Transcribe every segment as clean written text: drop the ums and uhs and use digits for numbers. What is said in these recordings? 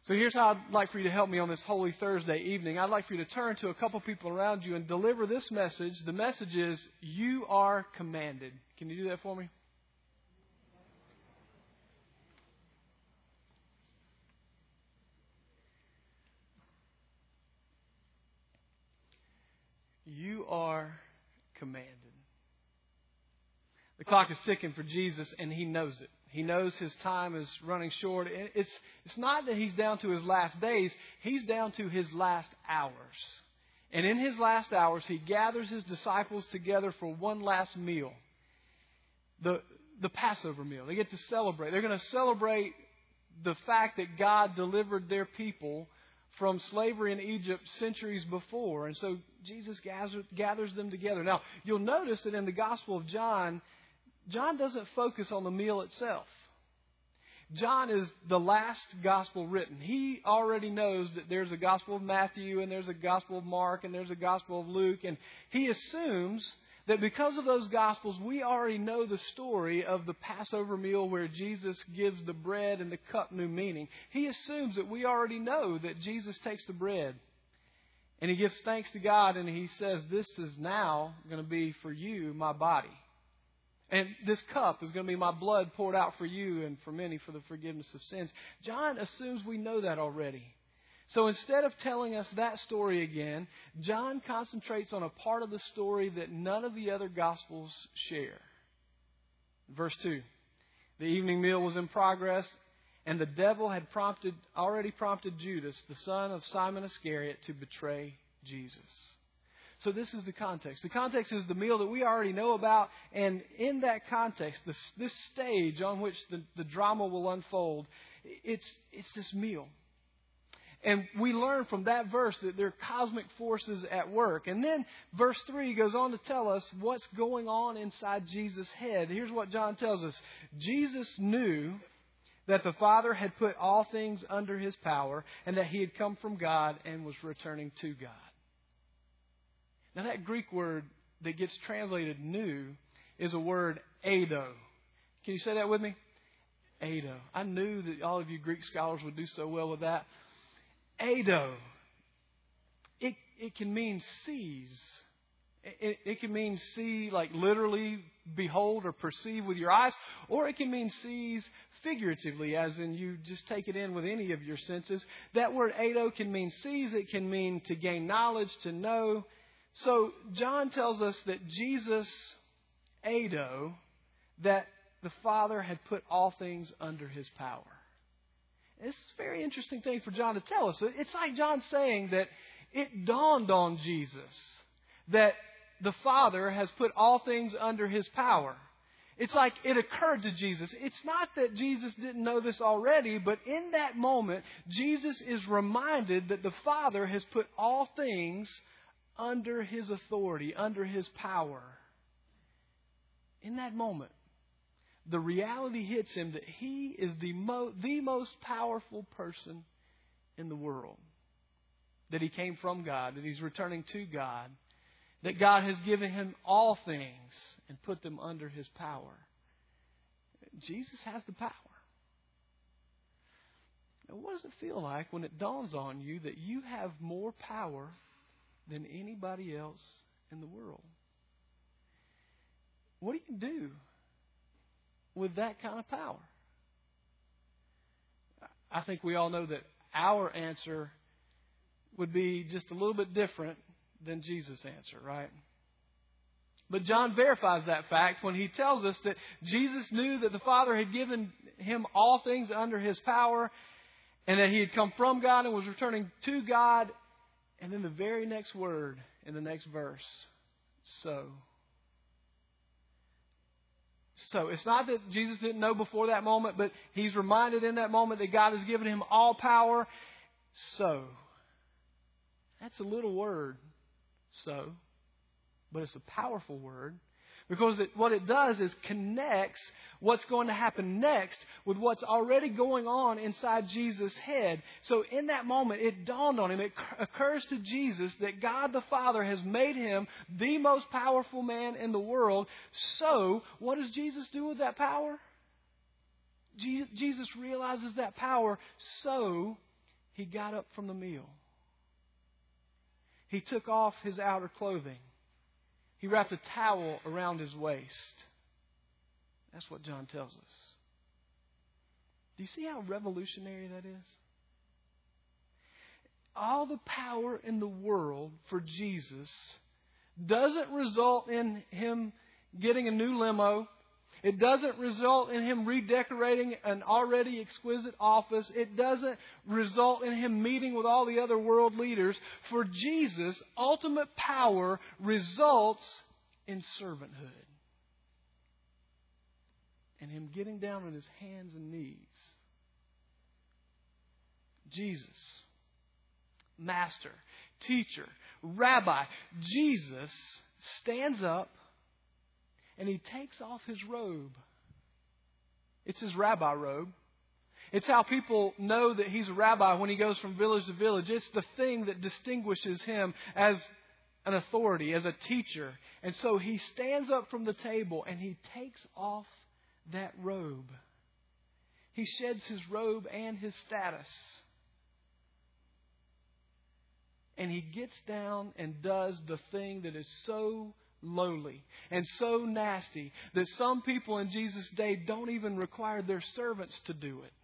So here's how I'd like for you to help me on this Holy Thursday evening. I'd like for you to turn to a couple people around you and deliver this message. The message is, you are commanded. Can you do that for me? You are commanded. The clock is ticking for Jesus, and He knows it. He knows His time is running short. It's not that He's down to His last days. He's down to His last hours. And in His last hours, He gathers His disciples together for one last meal. The Passover meal. They get to celebrate. They're going to celebrate the fact that God delivered their people from slavery in Egypt centuries before. And so Jesus gathers them together. Now, you'll notice that in the Gospel of John doesn't focus on the meal itself. John is the last gospel written. He already knows that there's a Gospel of Matthew and there's a Gospel of Mark and there's a Gospel of Luke. And he assumes that because of those Gospels, we already know the story of the Passover meal where Jesus gives the bread and the cup new meaning. He assumes that we already know that Jesus takes the bread and He gives thanks to God and He says, this is now going to be for you, my body. And this cup is going to be my blood poured out for you and for many for the forgiveness of sins. John assumes we know that already. So instead of telling us that story again, John concentrates on a part of the story that none of the other Gospels share. Verse 2. The evening meal was in progress, and the devil had already prompted Judas, the son of Simon Iscariot, to betray Jesus. So this is the context. The context is the meal that we already know about. And in that context, this stage on which the drama will unfold, it's this meal. And we learn from that verse that there are cosmic forces at work. And then verse 3 goes on to tell us what's going on inside Jesus' head. Here's what John tells us. Jesus knew that the Father had put all things under His power and that He had come from God and was returning to God. Now that Greek word that gets translated "knew" is a word "eido." Can you say that with me? Eido. I knew that all of you Greek scholars would do so well with that. Eido. It can mean sees. It can mean see, like literally behold or perceive with your eyes, or it can mean sees figuratively, as in you just take it in with any of your senses. That word eido can mean sees. It can mean to gain knowledge, to know. So John tells us that Jesus eido, that the Father had put all things under His power. This is a very interesting thing for John to tell us. It's like John saying that it dawned on Jesus that the Father has put all things under His power. It's like it occurred to Jesus. It's not that Jesus didn't know this already, but in that moment, Jesus is reminded that the Father has put all things under His authority, under His power. In that moment, the reality hits him that he is the most powerful person in the world. That he came from God, that he's returning to God, that God has given him all things and put them under His power. Jesus has the power. Now, what does it feel like when it dawns on you that you have more power than anybody else in the world? What do you do with that kind of power? I think we all know that our answer would be just a little bit different than Jesus' answer, right? But John verifies that fact when he tells us that Jesus knew that the Father had given Him all things under His power and that He had come from God and was returning to God. And then the very next word in the next verse, so. So it's not that Jesus didn't know before that moment, but He's reminded in that moment that God has given Him all power. So. That's a little word, so. But it's a powerful word. Because what it does is connects what's going to happen next with what's already going on inside Jesus' head. So in that moment, it dawned on him, it occurs to Jesus that God the Father has made Him the most powerful man in the world. So what does Jesus do with that power? Jesus realizes that power, so He got up from the meal. He took off his outer clothing. He wrapped a towel around his waist. That's what John tells us. Do you see how revolutionary that is? All the power in the world for Jesus doesn't result in Him getting a new limo. It doesn't result in Him redecorating an already exquisite office. It doesn't result in Him meeting with all the other world leaders. For Jesus, ultimate power results in servanthood. And Him getting down on His hands and knees. Jesus, Master, Teacher, Rabbi, Jesus stands up and He takes off His robe. It's His rabbi robe. It's how people know that He's a rabbi when He goes from village to village. It's the thing that distinguishes Him as an authority, as a teacher. And so He stands up from the table and He takes off that robe. He sheds His robe and His status. And He gets down and does the thing that is so lowly and so nasty that some people in Jesus' day don't even require their servants to do it.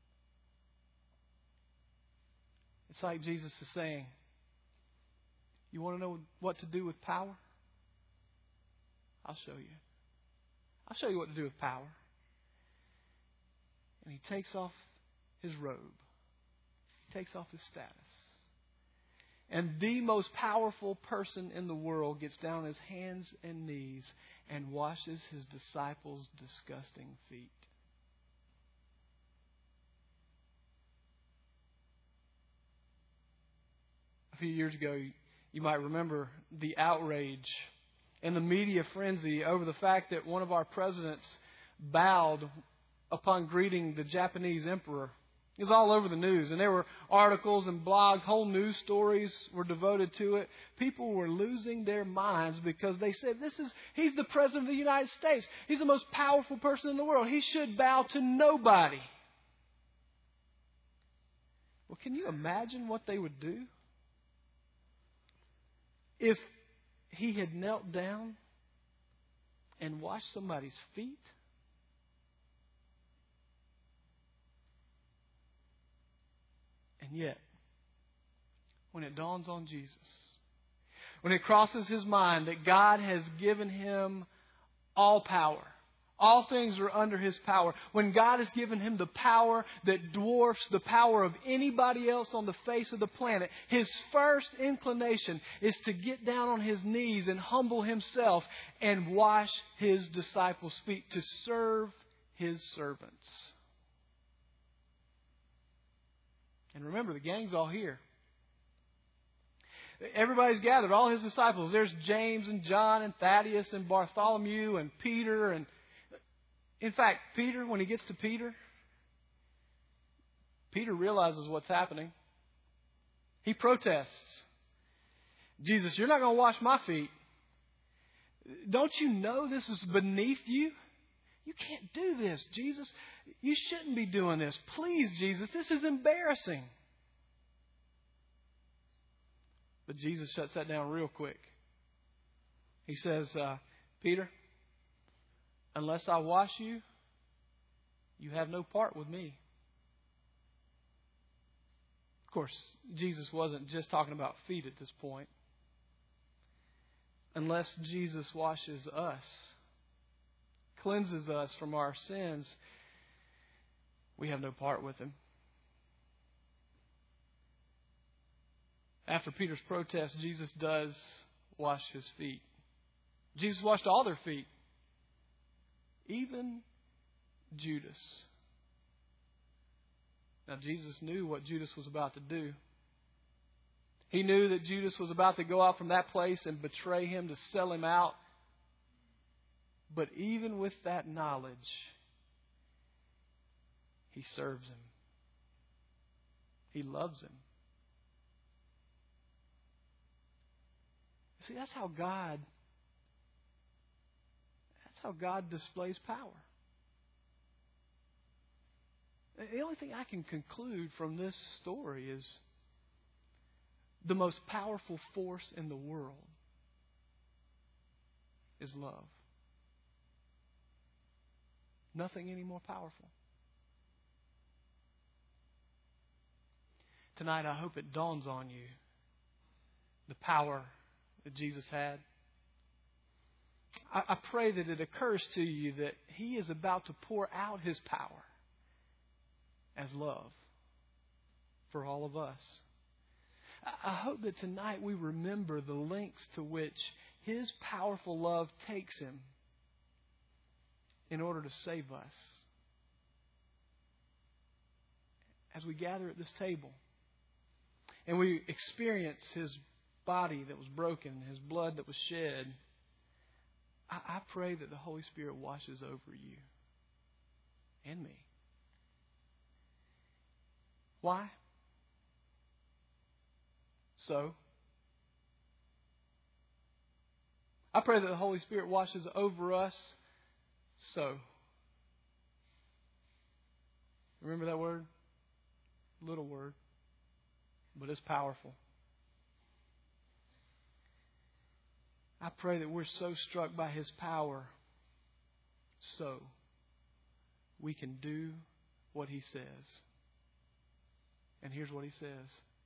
It's like Jesus is saying, you want to know what to do with power? I'll show you. I'll show you what to do with power. And He takes off His robe. He takes off His status. And the most powerful person in the world gets down on his hands and knees and washes His disciples' disgusting feet. A few years ago, you might remember the outrage and the media frenzy over the fact that one of our presidents bowed upon greeting the Japanese emperor. It was all over the news, and there were articles and blogs, whole news stories were devoted to it. People were losing their minds because they said, he's the President of the United States. He's the most powerful person in the world. He should bow to nobody. Well, can you imagine what they would do if he had knelt down and washed somebody's feet? And yet, when it dawns on Jesus, when it crosses His mind that God has given Him all power, all things are under His power, when God has given Him the power that dwarfs the power of anybody else on the face of the planet, His first inclination is to get down on His knees and humble Himself and wash His disciples' feet, to serve His servants. And remember, the gang's all here. Everybody's gathered, all His disciples. There's James and John and Thaddeus and Bartholomew and Peter. And in fact, Peter, when he gets to Peter realizes what's happening. He protests. Jesus, you're not going to wash my feet. Don't you know this is beneath you? You can't do this, Jesus. You shouldn't be doing this. Please, Jesus, this is embarrassing. But Jesus shuts that down real quick. He says, Peter, unless I wash you, you have no part with me. Of course, Jesus wasn't just talking about feet at this point. Unless Jesus washes us, cleanses us from our sins, we have no part with Him. After Peter's protest, Jesus does wash his feet. Jesus washed all their feet, even Judas. Now, Jesus knew what Judas was about to do. He knew that Judas was about to go out from that place and betray Him, to sell Him out. But even with that knowledge, He serves Him. He loves Him. See, that's how God displays power. The only thing I can conclude from this story is the most powerful force in the world is love. Nothing any more powerful. Tonight, I hope it dawns on you the power that Jesus had. I pray that it occurs to you that He is about to pour out His power as love for all of us. I hope that tonight we remember the lengths to which His powerful love takes Him in order to save us. As we gather at this table and we experience His body that was broken, His blood that was shed, I pray that the Holy Spirit washes over you and me. Why? So, I pray that the Holy Spirit washes over us. So, remember that word? Little word, but it's powerful. I pray that we're so struck by His power so we can do what He says. And here's what He says.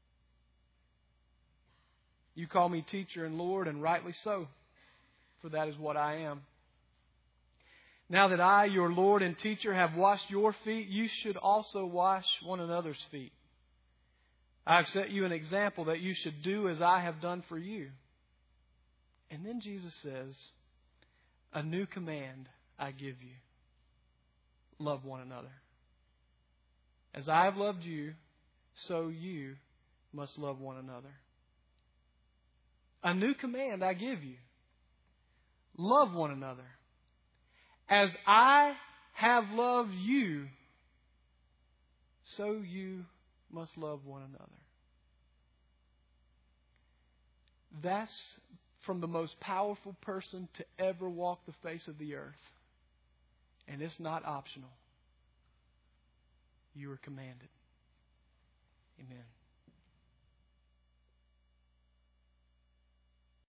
You call me teacher and Lord, and rightly so, for that is what I am. Now that I, your Lord and teacher, have washed your feet, you should also wash one another's feet. I have set you an example that you should do as I have done for you. And then Jesus says, a new command I give you. Love one another. As I have loved you, so you must love one another. A new command I give you. Love one another. As I have loved you, so you must love one another. That's from the most powerful person to ever walk the face of the earth. And it's not optional. You are commanded. Amen.